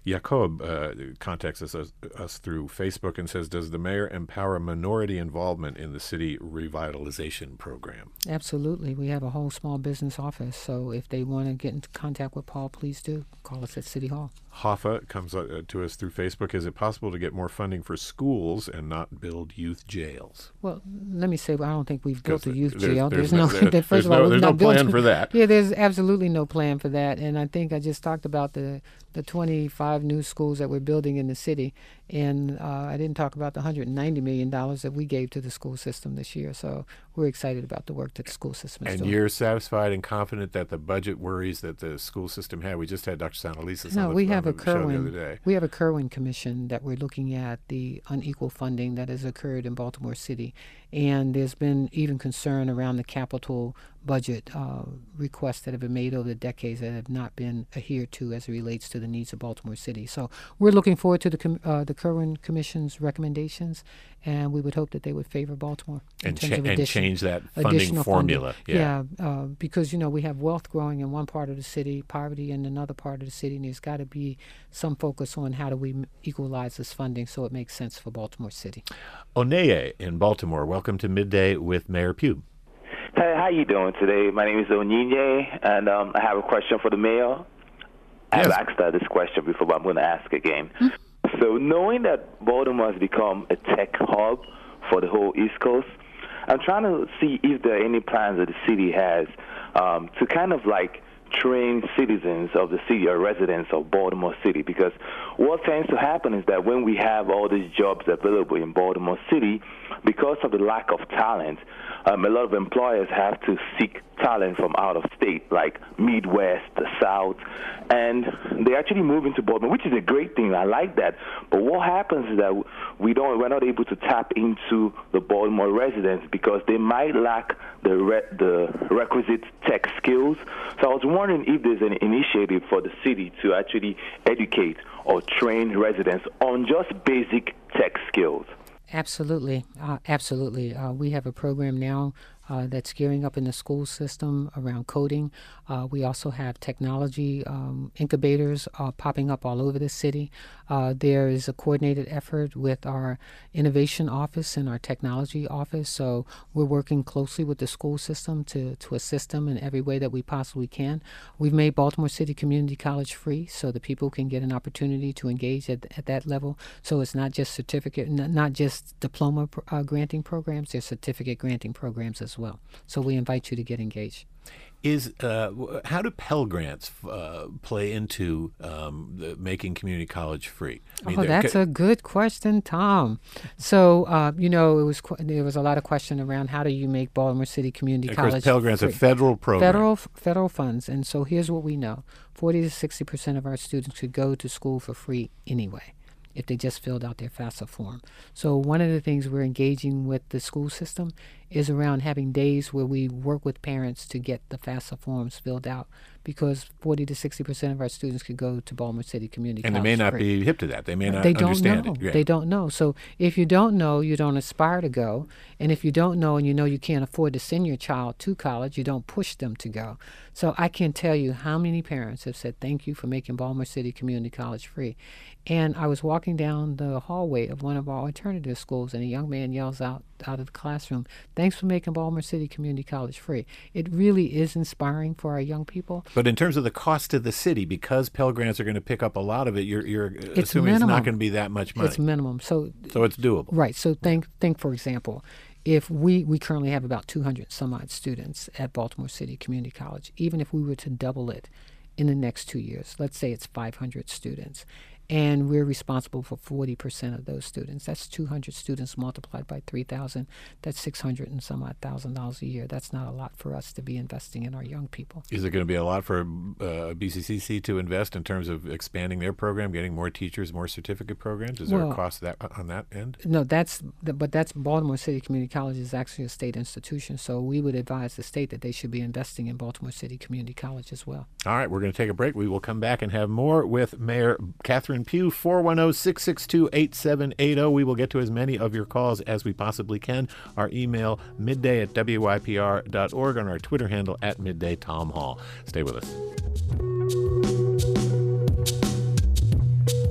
Jacob uh, contacts us, us, us through Facebook and says, does the mayor empower minority involvement in the city revitalization program? Absolutely. We have a whole small business office, so if they want to get into contact with Paul, please do. Call us at City Hall. Hoffa comes uh, to us through Facebook. Is it possible to get more funding for schools and not build youth jails? Well, let me say, well, I don't think we've built a youth there's, jail. There's, there's no, no, there, first there's of all, no, we've there's not no built plan for that. Yeah, there's absolutely no plan for that. And I think I just talked about the, the twenty-five new schools that we're building in the city. And uh, I didn't talk about the one hundred ninety million dollars that we gave to the school system this year. So we're excited about the work that the school system is and doing. And you're satisfied and confident that the budget worries that the school system had, we just had Doctor Sanalisa no, on the, we have on a the show the other Kerwin, day. We have a Kerwin Commission that we're looking at the unequal funding that has occurred in Baltimore City. And there's been even concern around the capital budget uh, requests that have been made over the decades that have not been adhered to as it relates to the needs of Baltimore City. So we're looking forward to the com- uh, the Kerwin Commission's recommendations, and we would hope that they would favor Baltimore in and, terms cha- of and addition, change that funding formula. Funding. Yeah, yeah uh, because, you know, we have wealth growing in one part of the city, poverty in another part of the city, and there's got to be some focus on how do we m- equalize this funding so it makes sense for Baltimore City. Oneye in Baltimore, welcome to Midday with Mayor Pugh. Hey, how you doing today? My name is Onyinye, and um, I have a question for the mayor. I've Yes. asked her this question before, but I'm going to ask again. Mm-hmm. So knowing that Baltimore has become a tech hub for the whole East Coast, I'm trying to see if there are any plans that the city has um, to kind of like train citizens of the city or residents of Baltimore City, because what tends to happen is that when we have all these jobs available in Baltimore City, because of the lack of talent, um, a lot of employers have to seek talent from out of state, like Midwest, the South, and they actually move into Baltimore, which is a great thing. I like that. But what happens is that we don't, we're not able to tap into the Baltimore residents because they might lack the re, the requisite tech skills. So I was wondering if there's an initiative for the city to actually educate or train residents on just basic tech skills. Absolutely. Uh, absolutely. Uh, we have a program now uh, that's gearing up in the school system around coding. Uh, we also have technology um, incubators uh, popping up all over the city. Uh, there is a coordinated effort with our innovation office and our technology office. So we're working closely with the school system to, to assist them in every way that we possibly can. We've made Baltimore City Community College free so that people can get an opportunity to engage at, at that level. So it's not just certificate, n- not just diploma uh, granting programs, there's certificate granting programs as well. So we invite you to get engaged. Is uh, how do Pell Grants uh, play into um, the making community college free? I mean, oh, that's ca- a good question, Tom. So uh, you know, it was qu- there was a lot of question around how do you make Baltimore City Community of College course, Pell Grants free? are federal program. Federal federal funds, and so here's what we know: forty to sixty percent of our students could go to school for free anyway, if they just filled out their FAFSA form. So one of the things we're engaging with the school system is around having days where we work with parents to get the FAFSA forms filled out, because forty to sixty percent of our students could go to Baltimore City Community and College. And they may not free. be hip to that. They may not they don't understand know. it. Yeah. They don't know. So if you don't know, you don't aspire to go. And if you don't know and you know you can't afford to send your child to college, you don't push them to go. So I can't tell you how many parents have said, thank you for making Baltimore City Community College free. And I was walking down the hallway of one of our alternative schools, and a young man yells out out of the classroom, thanks for making Baltimore City Community College free. It really is inspiring for our young people. But in terms of the cost to the city, because Pell Grants are going to pick up a lot of it, you're, you're it's assuming minimum. It's not going to be that much money. It's minimum. So, so it's doable. Right. So think, think for example, if we, we currently have about two hundred some odd students at Baltimore City Community College, even if we were to double it in the next two years, let's say it's five hundred students, and we're responsible for forty percent of those students. That's two hundred students multiplied by three thousand. That's six hundred and some odd thousand dollars a year. That's not a lot for us to be investing in our young people. Is it going to be a lot for uh, B C C C to invest in terms of expanding their program, getting more teachers, more certificate programs? Is well, there a cost that on that end? No, that's but that's Baltimore City Community College is actually a state institution, so we would advise the state that they should be investing in Baltimore City Community College as well. All right, we're going to take a break. We will come back and have more with Mayor Catherine Pugh. four one zero, six six two, eight seven eight zero. We will get to as many of your calls as we possibly can. Our email, midday at W Y P R dot org, on our Twitter handle at Midday Tom Hall. Stay with us.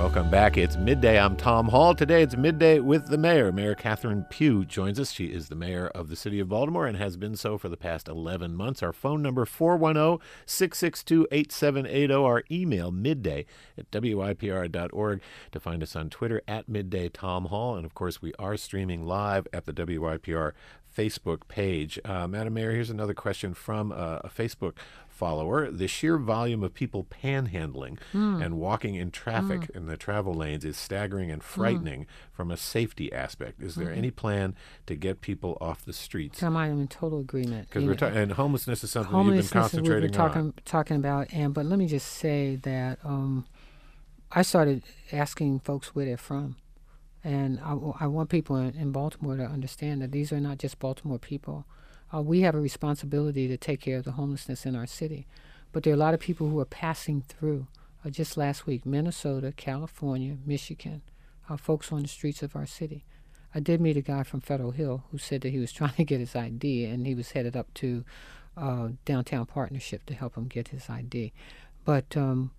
Welcome back. It's Midday. I'm Tom Hall. Today it's Midday with the mayor. Mayor Catherine Pugh joins us. She is the mayor of the city of Baltimore and has been so for the past eleven months. Our phone number, four one zero, six six two, eight seven eight zero. Our email, midday at W I P R dot org. To find us on Twitter, at Midday Tom Hall. And, of course, we are streaming live at the W I P R Facebook page. Uh, Madam Mayor, here's another question from uh, a Facebook follower. The sheer volume of people panhandling mm. and walking in traffic mm. in the travel lanes is staggering and frightening mm. from a safety aspect. Is there mm-hmm. any plan to get people off the streets? Tom, I am in total agreement. Because we're ta- and homelessness is something homelessness you've been concentrating we've been talking, on. talking about. And but let me just say that um, I started asking folks where they're from. And I, I want people in, in Baltimore to understand that these are not just Baltimore people. Uh, we have a responsibility to take care of the homelessness in our city. But there are a lot of people who are passing through. Uh, just last week, Minnesota, California, Michigan, uh, folks on the streets of our city. I did meet a guy from Federal Hill who said that he was trying to get his I D, and he was headed up to uh, Downtown Partnership to help him get his I D. But um,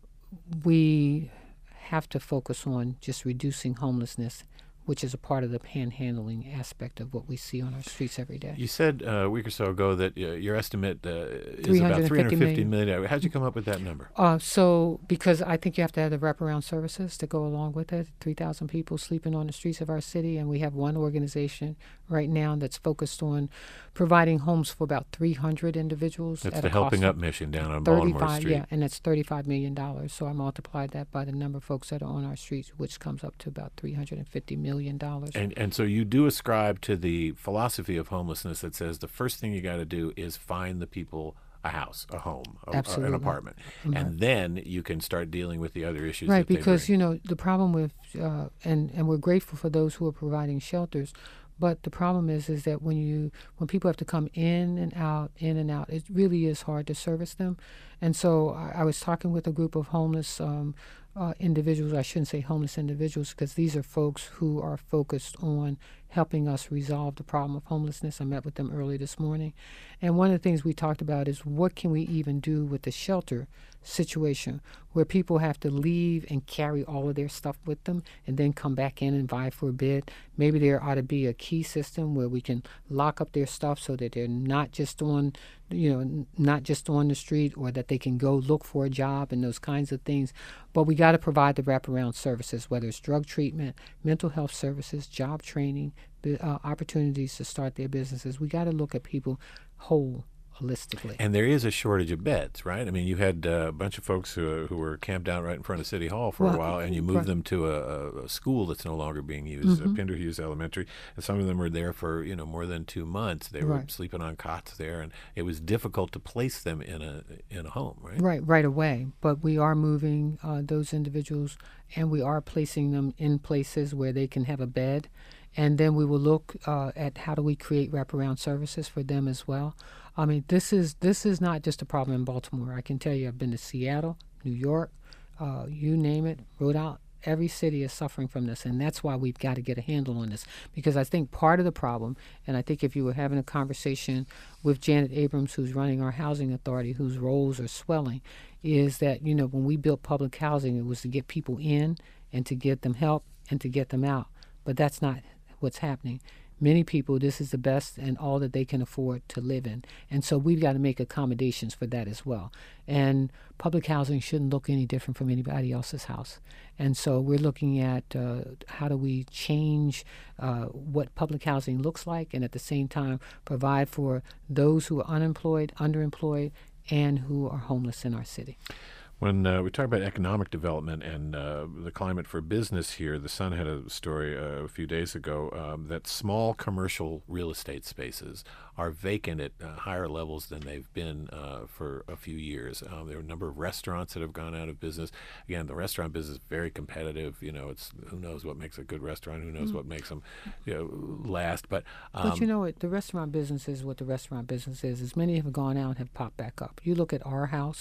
we have to focus on just reducing homelessness, which is a part of the panhandling aspect of what we see on our streets every day. You said uh, a week or so ago that uh, your estimate uh, is about three hundred fifty million. How did you come up with that number? Uh, so, because I think you have to have the wraparound services to go along with it. three thousand people sleeping on the streets of our city, and we have one organization right now that's focused on providing homes for about three hundred individuals. That's at the a Helping cost Up mission down on Baltimore Street. Yeah, and that's thirty-five million dollars. So I multiplied that by the number of folks that are on our streets, which comes up to about three hundred fifty million dollars. And and so you do ascribe to the philosophy of homelessness that says the first thing you got to do is find the people a house, a home, a, an apartment, mm-hmm. and then you can start dealing with the other issues. Right, that because they bring. you know the problem with uh, and and we're grateful for those who are providing shelters. But the problem is, is that when you when people have to come in and out, in and out, it really is hard to service them. And so I, I was talking with a group of homeless um, uh, individuals. I shouldn't say homeless individuals because these are folks who are focused on helping us resolve the problem of homelessness. I met with them early this morning. And one of the things we talked about is what can we even do with the shelter situation where people have to leave and carry all of their stuff with them and then come back in and vie for a bid. Maybe there ought to be a key system where we can lock up their stuff so that they're not just on, you know, n- not just on the street, or that they can go look for a job and those kinds of things. But we got to provide the wraparound services, whether it's drug treatment, mental health services, job training, uh, opportunities to start their businesses. We got to look at people whole. Holistically. And there is a shortage of beds, right? I mean, you had uh, a bunch of folks who who were camped out right in front of City Hall for well, a while, and you moved right. them to a, a school that's no longer being used, mm-hmm. uh, Pender Hughes Elementary, and some of them were there for, you know, more than two months. They were right. sleeping on cots there, and it was difficult to place them in a in a home, right? Right, right away. But we are moving uh, those individuals, and we are placing them in places where they can have a bed. And then we will look uh, at how do we create wraparound services for them as well. I mean, this is this is not just a problem in Baltimore. I can tell you I've been to Seattle, New York, uh, you name it, Rhode Island. Every city is suffering from this, and that's why we've got to get a handle on this. Because I think part of the problem, and I think if you were having a conversation with Janet Abrams, who's running our housing authority, whose roles are swelling, is that, you know, when we built public housing, it was to get people in and to get them help and to get them out. But that's not what's happening. Many people, this is the best and all that they can afford to live in. And so we've got to make accommodations for that as well. And public housing shouldn't look any different from anybody else's house. And so we're looking at uh, how do we change uh, what public housing looks like, and at the same time provide for those who are unemployed, underemployed, and who are homeless in our city. When uh, we talk about economic development and uh, the climate for business here, the Sun had a story uh, a few days ago um, that small commercial real estate spaces are vacant at uh, higher levels than they've been uh, for a few years. Um, there are a number of restaurants that have gone out of business. Again, the restaurant business is very competitive. You know, it's who knows what makes a good restaurant, who knows mm. what makes them, you know, last. But um, but you know what, the restaurant business is what the restaurant business is. As many have gone out and have popped back up. You look at our house,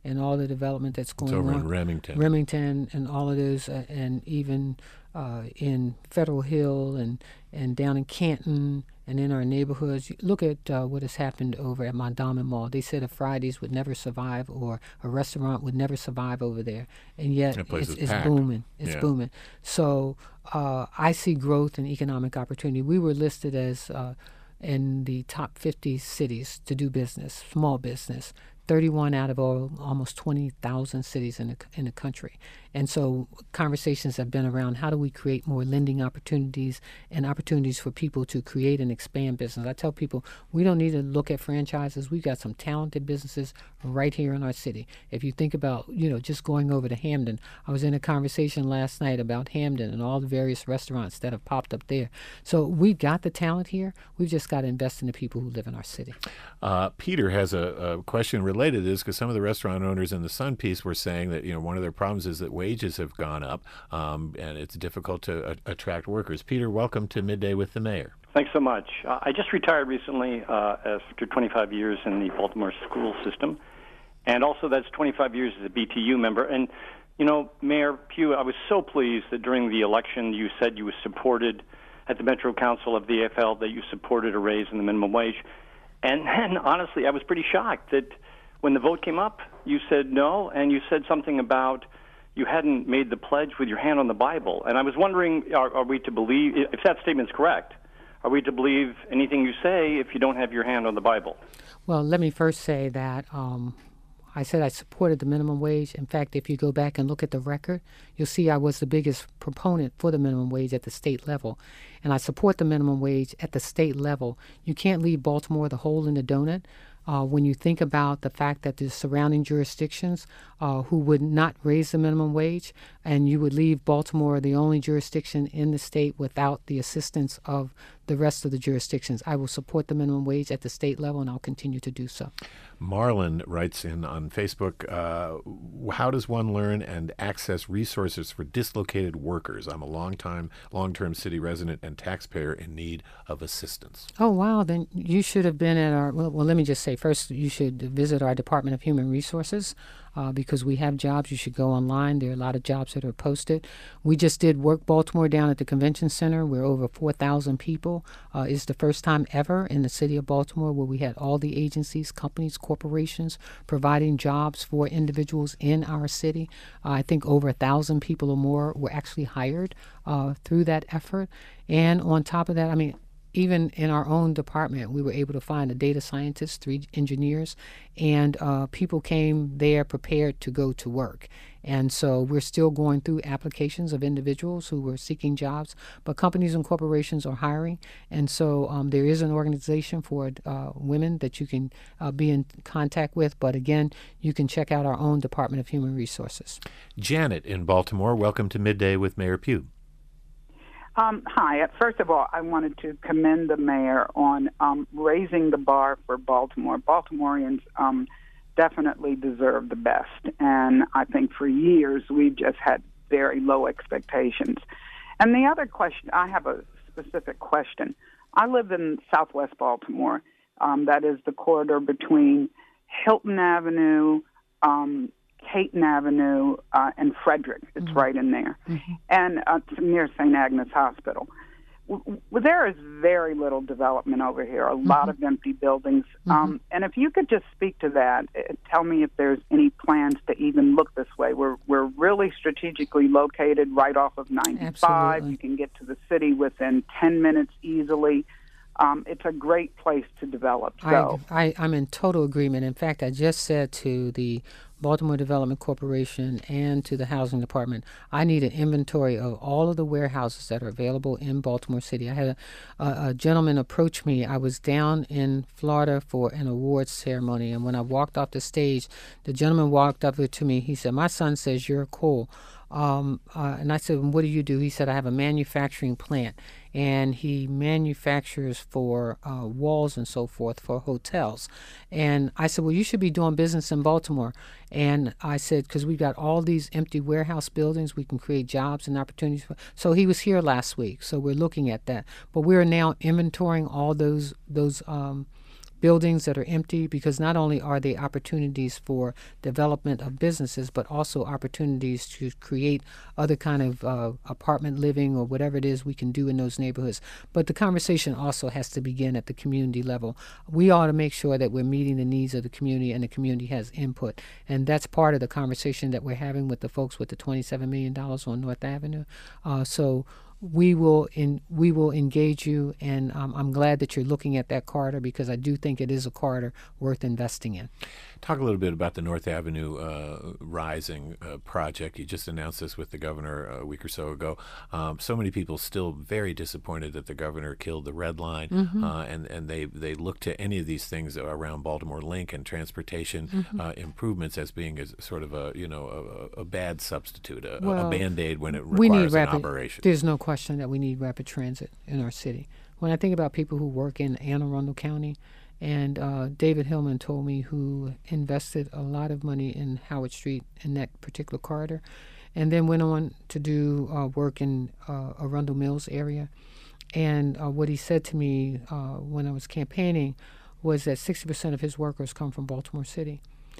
and all the development that's going it's over on. in Remington. Remington and all of those, uh, and even uh, in Federal Hill and, and down in Canton and in our neighborhoods. You look at uh, what has happened over at Mondawmin Mall. They said a Fridays would never survive, or a restaurant would never survive over there, and yet That place it's, is it's packed. booming. It's Yeah. booming. So uh, I see growth and economic opportunity. We were listed as uh, in the top fifty cities to do business, small business. thirty-one out of all, almost twenty thousand cities in the, in the country. And so conversations have been around how do we create more lending opportunities and opportunities for people to create and expand business. I tell people we don't need to look at franchises. We've got some talented businesses right here in our city. If you think about, you know, just going over to Hamden, I was in a conversation last night about Hamden and all the various restaurants that have popped up there. So we've got the talent here. We've just got to invest in the people who live in our city. Uh, Peter has a, a question related to this, because some of the restaurant owners in the Sun piece were saying that, you know, one of their problems is that wages have gone up, um, and it's difficult to uh, attract workers. Peter, welcome to Midday with the Mayor. Thanks so much. Uh, I just retired recently uh, after twenty-five years in the Baltimore school system, and also that's twenty-five years as a B T U member. And, you know, Mayor Pugh, I was so pleased that during the election you said you supported, at the Metro Council of the A F L, that you supported a raise in the minimum wage. And then, honestly, I was pretty shocked that when the vote came up, you said no, and you said something about you hadn't made the pledge with your hand on the Bible. And I was wondering, are, are we to believe, if that statement's correct, are we to believe anything you say if you don't have your hand on the Bible? Well, let me first say that um, I said I supported the minimum wage. In fact, if you go back and look at the record, you'll see I was the biggest proponent for the minimum wage at the state level. And I support the minimum wage at the state level. You can't leave Baltimore the hole in the donut. Uh, when you think about the fact that the surrounding jurisdictions uh, who would not raise the minimum wage, and you would leave Baltimore the only jurisdiction in the state without the assistance of the rest of the jurisdictions. I will support the minimum wage at the state level, and I'll continue to do so. Marlon writes in on Facebook, uh, how does one learn and access resources for dislocated workers? I'm a long-time, long-term city resident and taxpayer in need of assistance. Oh, wow. Then you should have been at our, well, well let me just say, first, you should visit our Department of Human Resources uh, because we have jobs. You should go online. There are a lot of jobs that are posted. We just did Work Baltimore down at the Convention Center. We're over four thousand people. Uh, it's the first time ever in the city of Baltimore where we had all the agencies, companies, corporations providing jobs for individuals in our city. Uh, I think over a thousand people or more were actually hired uh, through that effort. And on top of that, I mean, even in our own department, we were able to find a data scientist, three engineers, and uh, people came there prepared to go to work. And so we're still going through applications of individuals who were seeking jobs, but companies and corporations are hiring. And so um, there is an organization for uh, women that you can uh, be in contact with. But again, you can check out our own Department of Human Resources. Janet in Baltimore, welcome to Midday with Mayor Pugh. Um, hi. First of all, I wanted to commend the mayor on um, raising the bar for Baltimore. Baltimoreans um, definitely deserve the best, and I think for years we've just had very low expectations. And the other question, I have a specific question. I live in southwest Baltimore. Um, that is the corridor between Hilton Avenue, um, Caton Avenue, uh, and Frederick. It's mm-hmm. right in there. Mm-hmm. And uh, near Saint Agnes Hospital. W- w- there is very little development over here, a mm-hmm. lot of empty buildings. Mm-hmm. Um, and if you could just speak to that, uh, tell me if there's any plans to even look this way. We're we're really strategically located right off of ninety-five. Absolutely. You can get to the city within ten minutes easily. Um, it's a great place to develop. So. I, I, I'm in total agreement. In fact, I just said to the Baltimore Development Corporation and to the Housing Department, I need an inventory of all of the warehouses that are available in Baltimore City. I had a, a, a gentleman approach me. I was down in Florida for an awards ceremony, and when I walked off the stage, the gentleman walked up to me. He said, "My son says you're cool." Um, uh, and I said, "What do you do?" He said, "I have a manufacturing plant." And he manufactures for uh, walls and so forth for hotels. And I said, "Well, you should be doing business in Baltimore." And I said, because we've got all these empty warehouse buildings, we can create jobs and opportunities. For, so he was here last week, so we're looking at that. But we're now inventorying all those those um, buildings that are empty, because not only are they opportunities for development of businesses, but also opportunities to create other kind of uh, apartment living or whatever it is we can do in those neighborhoods. But the conversation also has to begin at the community level. We ought to make sure that we're meeting the needs of the community and the community has input. And that's part of the conversation that we're having with the folks with the twenty-seven million dollars on North Avenue. Uh, so we will in we will engage you, and um, I'm glad that you're looking at that corridor, because I do think it is a corridor worth investing in. Talk a little bit about the North Avenue uh, Rising uh, project. You just announced this with the governor a week or so ago. Um, so many people still very disappointed that the governor killed the Red Line, mm-hmm. uh, and and they they look to any of these things around Baltimore Link and transportation mm-hmm. uh, improvements as being a, sort of a you know a, a bad substitute, a, well, a Band-Aid when it requires we need an rapid, operation. There's no question that we need rapid transit in our city. When I think about people who work in Anne Arundel County, and uh, David Hillman told me, who invested a lot of money in Howard Street in that particular corridor, and then went on to do uh, work in uh, Arundel Mills area. And uh, what he said to me uh, when I was campaigning was that sixty percent of his workers come from Baltimore City.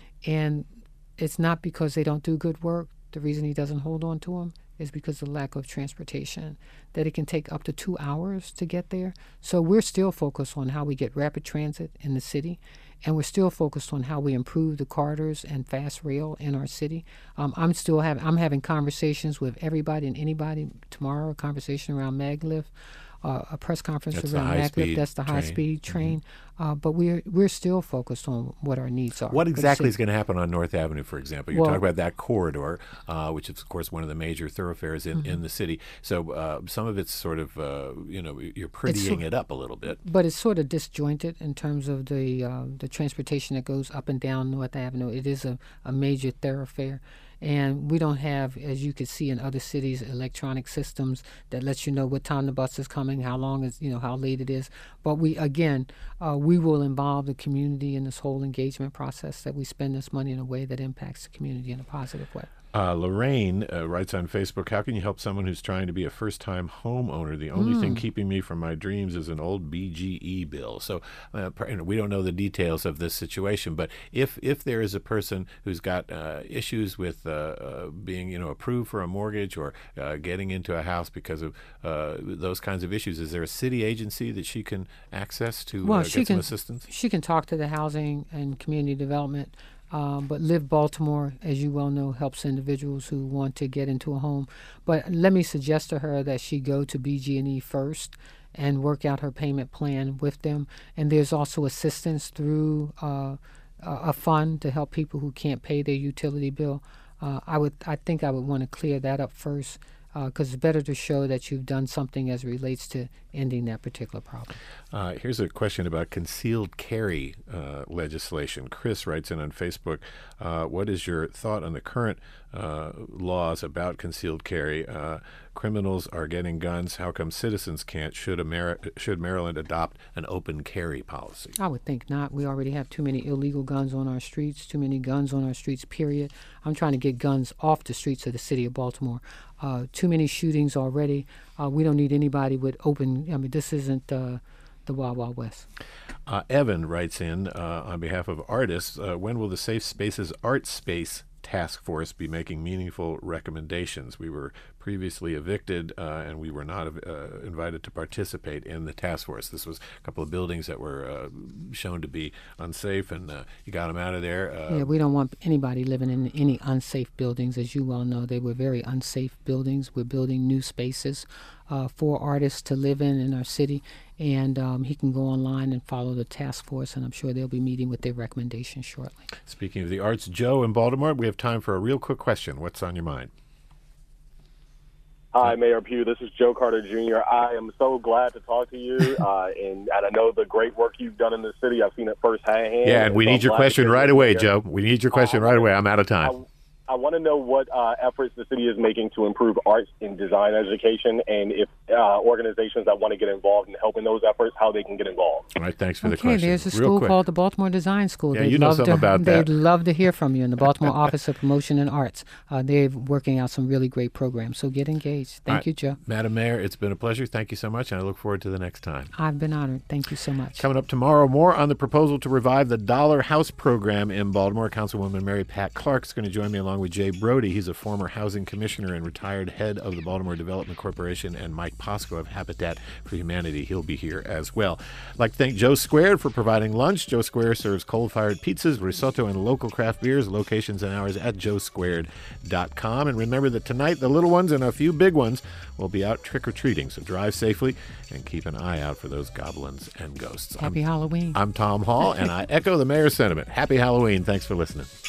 And it's not because they don't do good work. The reason he doesn't hold on to them is because of the lack of transportation, that it can take up to two hours to get there. So we're still focused on how we get rapid transit in the city, and we're still focused on how we improve the corridors and fast rail in our city. Um, I'm still having I'm having conversations with everybody and anybody tomorrow, a conversation around Maglev, uh, a press conference That's around Maglev. That's the train. high-speed train. Mm-hmm. Uh, but we're we're still focused on what our needs are. What exactly is going to happen on North Avenue, for example? You're well, talking about that corridor, uh, which is, of course, one of the major thoroughfares in, mm-hmm. in the city. So uh, some of it's sort of, uh, you know, you're prettying so, it up a little bit. But it's sort of disjointed in terms of the uh, the transportation that goes up and down North Avenue. It is a, a major thoroughfare. And we don't have, as you could see in other cities, electronic systems that lets you know what time the bus is coming, how long is, you know, how late it is. But we, again, uh, we will involve the community in this whole engagement process, that we spend this money in a way that impacts the community in a positive way. Uh, Lorraine uh, writes on Facebook, how can you help someone who's trying to be a first-time homeowner? The only mm. thing keeping me from my dreams is an old B G E bill. So uh, you know, we don't know the details of this situation, but if if there is a person who's got uh, issues with uh, uh, being you know approved for a mortgage or uh, getting into a house because of uh, those kinds of issues, is there a city agency that she can access to well, uh, she get can, some assistance? She can talk to the Housing and Community Development. Um, but Live Baltimore, as you well know, helps individuals who want to get into a home. But let me suggest to her that she go to B G and E first and work out her payment plan with them. And there's also assistance through uh, a fund to help people who can't pay their utility bill. Uh, I would, I think I would want to clear that up first, because uh, it's better to show that you've done something as it relates to ending that particular problem. Uh, here's a question about concealed carry uh, legislation. Chris writes in on Facebook, uh, what is your thought on the current uh, laws about concealed carry? Uh, criminals are getting guns. How come citizens can't? Should, Ameri- should Maryland adopt an open carry policy? I would think not. We already have too many illegal guns on our streets, too many guns on our streets, period. I'm trying to get guns off the streets of the city of Baltimore. Uh, too many shootings already. Uh, we don't need anybody with open, I mean, this isn't uh, the Wild Wild West. Uh, Evan writes in uh, on behalf of artists, uh, when will the Safe Spaces Art Space Task Force be making meaningful recommendations? We were previously evicted uh, and we were not uh, invited to participate in the task force. This was a couple of buildings that were uh, shown to be unsafe, and uh, you got them out of there. Uh, yeah, we don't want anybody living in any unsafe buildings. As you well know, they were very unsafe buildings. We're building new spaces uh, for artists to live in in our city, and um, he can go online and follow the task force, and I'm sure they'll be meeting with their recommendations shortly. Speaking of the arts, Joe in Baltimore, we have time for a real quick question. What's on your mind? Hi, Mayor Pugh. This is Joe Carter Junior I am so glad to talk to you, uh, and, and I know the great work you've done in the city. I've seen it firsthand. Yeah, and we so need your question right away, Joe. We need your question uh, right away. I'm out of time. I, I want to know what uh, efforts the city is making to improve arts and design education, and if uh, organizations that want to get involved in helping those efforts, how they can get involved. All right, thanks for the Okay, question. there's a Real school quick. called the Baltimore Design School. Yeah, They'd you know love something to, about that. They'd love to hear from you in the Baltimore Office of Promotion and Arts. Uh, they're working out some really great programs, so get engaged. Thank All right, you, Joe. Madam Mayor, it's been a pleasure. Thank you so much, and I look forward to the next time. I've been honored. Thank you so much. Coming up tomorrow, more on the proposal to revive the Dollar House program in Baltimore. Councilwoman Mary Pat Clark is going to join me along with Jay Brody. He's a former housing commissioner and retired head of the Baltimore Development Corporation, and Mike Posco of Habitat for Humanity. He'll be here as well. I'd like to thank Joe Squared for providing lunch. Joe Squared serves coal-fired pizzas, risotto, and local craft beers. Locations and hours at joe squared dot com. And remember that tonight the little ones and a few big ones will be out trick-or-treating. So drive safely and keep an eye out for those goblins and ghosts. Happy I'm, Halloween. I'm Tom Hall, and I echo the mayor's sentiment. Happy Halloween. Thanks for listening.